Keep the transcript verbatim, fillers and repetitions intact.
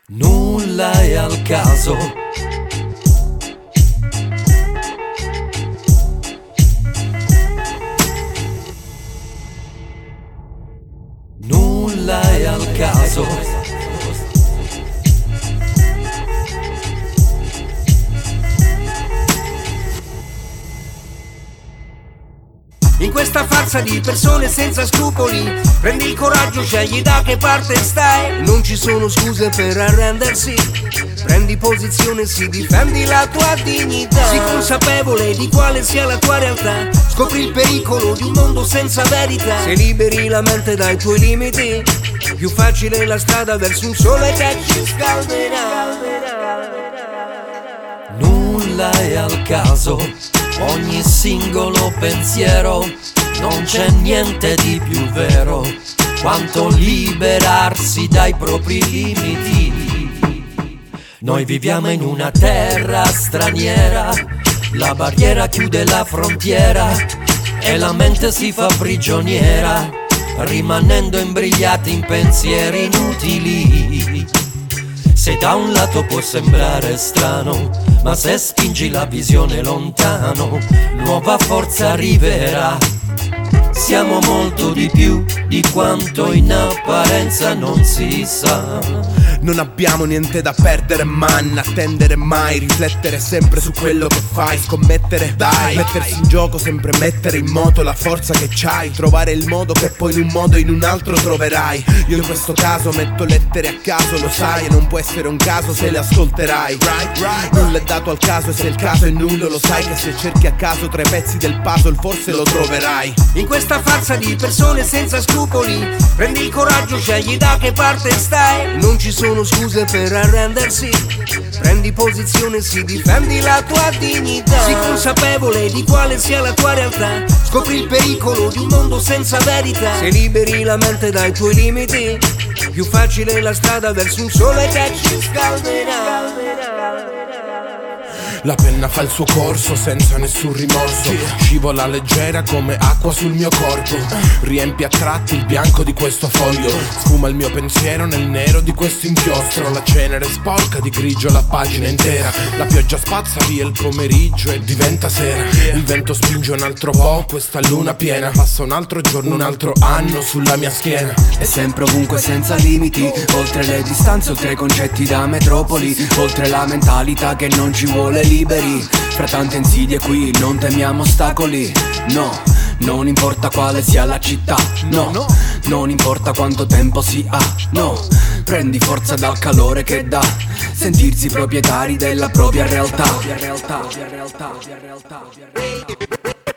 Nulla è al caso. Nulla è al caso. In questa farsa di persone senza scrupoli, prendi il coraggio, scegli da che parte stai. Non ci sono scuse per arrendersi, prendi posizione, si difendi la tua dignità. Sii consapevole di quale sia la tua realtà, scopri il pericolo di un mondo senza verità. Se liberi la mente dai tuoi limiti, più facile la strada verso un sole che ci scalderà. Nulla è al caso. Ogni singolo pensiero, non c'è niente di più vero quanto liberarsi dai propri limiti. Noi viviamo in una terra straniera, la barriera chiude la frontiera e la mente si fa prigioniera, rimanendo imbrigliati in pensieri inutili. Se da un lato può sembrare strano, ma se spingi la visione lontano, nuova forza arriverà. Siamo molto di più di quanto in apparenza non si sa. Non abbiamo niente da perdere, man, attendere mai, riflettere sempre su quello che fai, scommettere, dai, mettersi in gioco, sempre mettere in moto la forza che c'hai, trovare il modo che poi in un modo o in un altro troverai. Io in questo caso metto lettere a caso, lo sai, e non può essere un caso se le ascolterai. Nulla è dato al caso e se il caso è nullo, lo sai che se cerchi a caso tra i pezzi del puzzle forse lo troverai. In questa farsa di persone senza scrupoli, prendi il coraggio, scegli da che parte stai. Non ci sono scuse per arrendersi, prendi posizione, si difendi la tua dignità. Sii consapevole di quale sia la tua realtà, scopri il pericolo di un mondo senza verità. Se liberi la mente dai tuoi limiti, più facile la strada verso un sole che ci scalderà. La penna fa il suo corso senza nessun rimorso, scivola leggera come acqua sul mio corpo, riempie a tratti il bianco di questo foglio, sfuma il mio pensiero nel nero di questo inchiostro. La cenere sporca di grigio la pagina intera, la pioggia spazza via il pomeriggio e diventa sera. Il vento spinge un altro po' questa luna piena, passa un altro giorno, un altro anno sulla mia schiena. E sempre ovunque senza limiti, oltre le distanze, oltre i concetti da metropoli, oltre la mentalità che non ci vuole liberi. Fra tante insidie qui non temiamo ostacoli, no. Non importa quale sia la città, no. Non importa quanto tempo si ha, no. Prendi forza dal calore che dà sentirsi proprietari della propria realtà.